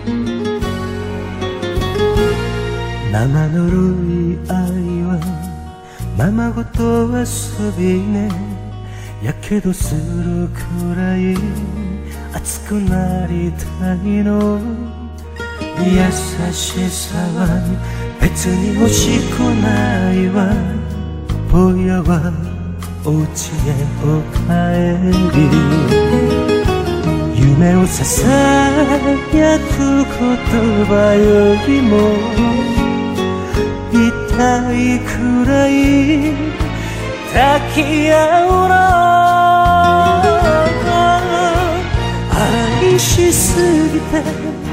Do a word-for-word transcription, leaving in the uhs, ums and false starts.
生ぬるい愛はままごと遊びね、やけどするくらい熱くなりたいの。優しさは別に欲しくないわ。ぼやはお家へお帰り、夢をささやく言葉よりも痛いくらい抱き合うの。愛しすぎて